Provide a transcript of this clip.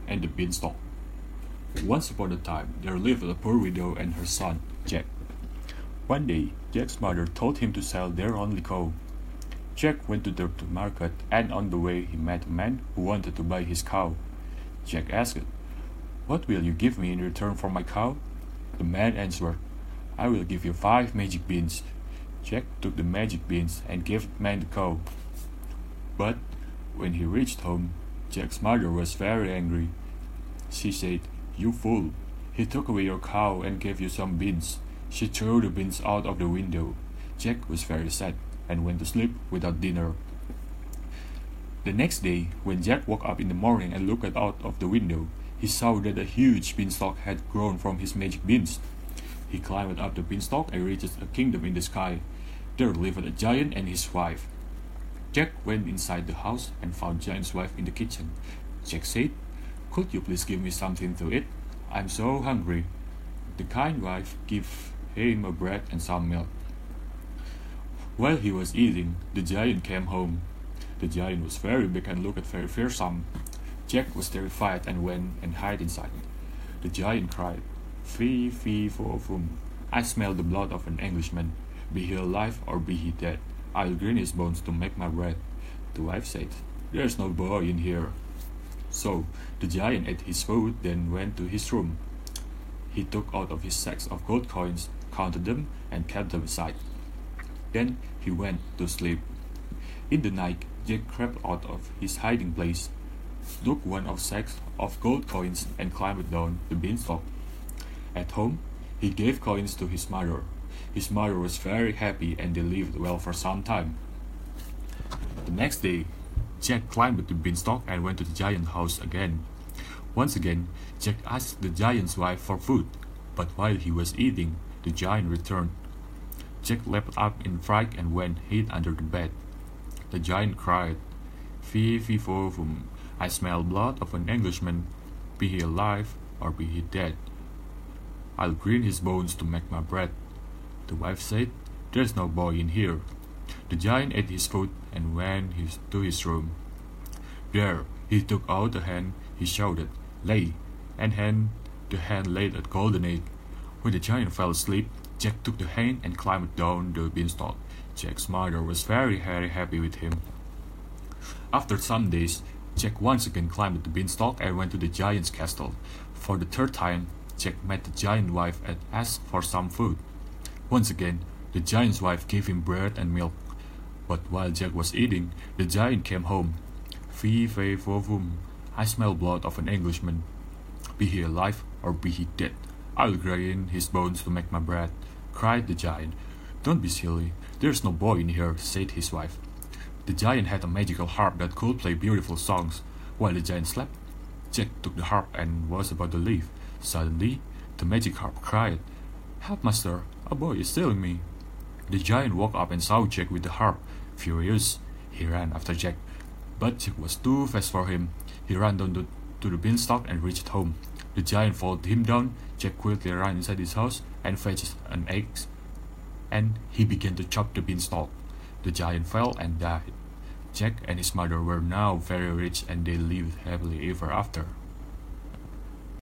and the Beanstalk. Once upon a time, there lived a poor widow and her son, Jack. One day, Jack's mother told him to sell their only cow. Jack went to the market, and on the way he met a man who wanted to buy his cow. Jack asked, "What will you give me in return for my cow?" The man answered, "I will give you 5 magic beans." Jack took the magic beans and gave the man the cow. But when he reached home, Jack's mother was very angry. She said, "You fool! He took away your cow and gave you some beans." She threw the beans out of the window. Jack was very sad and went to sleep without dinner. The next day, when Jack woke up in the morning and looked out of the window, he saw that a huge beanstalk had grown from his magic beans. He climbed up the beanstalk and reached a kingdom in the sky. There lived a giant and his wife. Jack went inside the house and found Giant's wife in the kitchen. Jack said, "Could you please give me something to eat? I'm so hungry." The kind wife gave him a bread and some milk. While he was eating, the giant came home. The giant was very big and looked very fearsome. Jack was terrified and went and hid inside. The giant cried, "Fee, fee, fo, fum. I smell the blood of an Englishman. Be he alive or be he dead, I'll grind his bones to make my bread." The wife said, "There's no boy in here." So the giant ate his food, then went to his room. He took out of his sacks of gold coins, counted them, and kept them aside. Then he went to sleep. In the night, Jack crept out of his hiding place, took one of sacks of gold coins, and climbed down the beanstalk. At home, he gave coins to his mother. His mother was very happy and they lived well for some time. The next day, Jack climbed the beanstalk and went to the giant's house again. Once again, Jack asked the giant's wife for food, but while he was eating, the giant returned. Jack leapt up in fright and went hid under the bed. The giant cried, "Fee, fee, fo, fum. I smell blood of an Englishman. Be he alive or be he dead, I'll grind his bones to make my bread." The wife said, "There's no boy in here." The giant ate his food and went to his room. There he took out a hen. He shouted, "Lay!" and the hen laid a golden egg. When the giant fell asleep, Jack took the hen and climbed down the beanstalk. Jack's mother was very happy with him. After some days, Jack once again climbed the beanstalk and went to the giant's castle. For the third time, Jack met the giant's wife and asked for some food. Once again, the giant's wife gave him bread and milk. But while Jack was eating, the giant came home. "Fee, fee, fo, fum. I smell blood of an Englishman. Be he alive or be he dead, I'll grind his bones to make my bread," cried the giant. "Don't be silly. There's no boy in here," said his wife. The giant had a magical harp that could play beautiful songs. While the giant slept, Jack took the harp and was about to leave. Suddenly, the magic harp cried, "Help, master! A boy is stealing me!" The giant woke up and saw Jack with the harp. Furious, he ran after Jack. But Jack was too fast for him. He ran down to the beanstalk and reached home. The giant followed him down. Jack quickly ran inside his house and fetched an axe, and he began to chop the beanstalk. The giant fell and died. Jack and his mother were now very rich and they lived happily ever after.